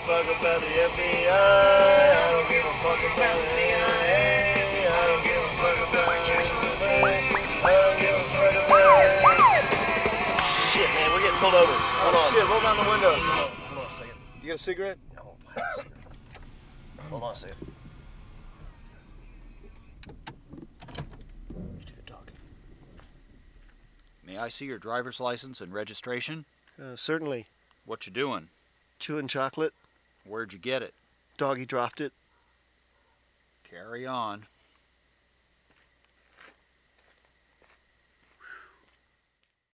fuck about the FBI. I don't give a fuck about the CIA. I don't give a fuck about the NSA. I don't give a fuck about... Shit, man, we're getting pulled over. Hold on. Shit, roll down the window. Hold on a second. You got a cigarette? No, I have a cigarette. Hold on a second. You do the talking. May I see your driver's license and registration? Certainly. What you doing? Chewing chocolate. Where'd you get it? Doggy dropped it. Carry on.